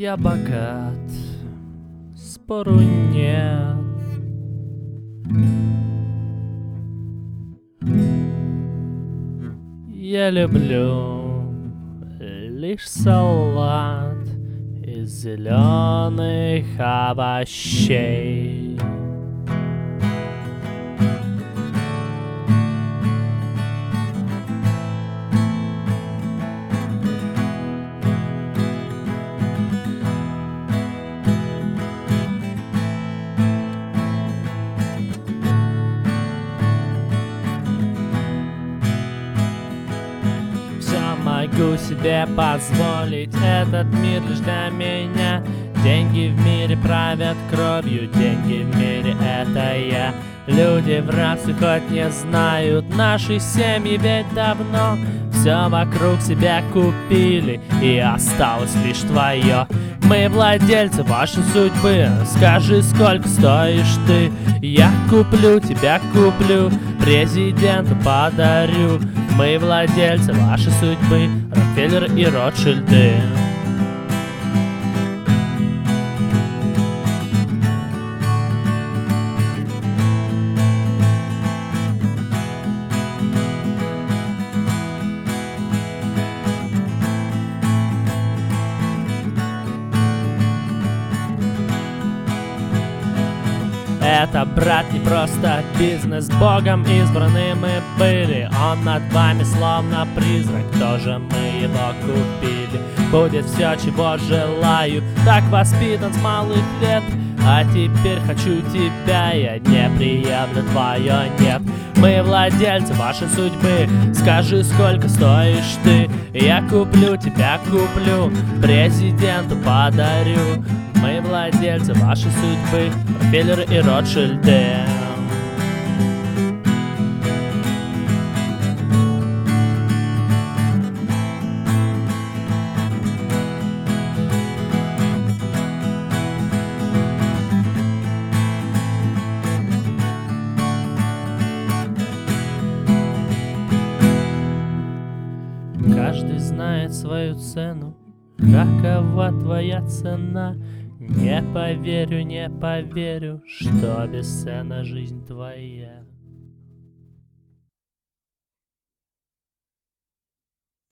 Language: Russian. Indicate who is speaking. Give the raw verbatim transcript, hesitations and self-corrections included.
Speaker 1: Я богат, спору нет. Я люблю лишь салат из зеленых овощей. Могу себе позволить, этот мир лишь для меня. Деньги в мире правят кровью, деньги в мире это я. Люди в рабстве хоть не знают, наши семьи ведь давно все вокруг себя купили, и осталось лишь твое. Мы владельцы вашей судьбы, скажи, сколько стоишь ты. Я куплю, тебя куплю, президенту подарю. Мы владельцы вашей судьбы, Рокфеллер и Ротшильды. Это, брат, не просто бизнес, Богом избраны мы были. Он над вами словно призрак, тоже мы его купили. Будет все, чего желаю, так воспитан с малых лет. А теперь хочу тебя, я не приемлю твое нет. Мы владельцы вашей судьбы, скажи, сколько стоишь ты. Я куплю, тебя куплю, президенту подарю. Мы владельцы вашей судьбы, Рокфеллеры и Ротшильды. Каждый знает свою цену, какова твоя цена. Не поверю, не поверю, что бесценна жизнь твоя.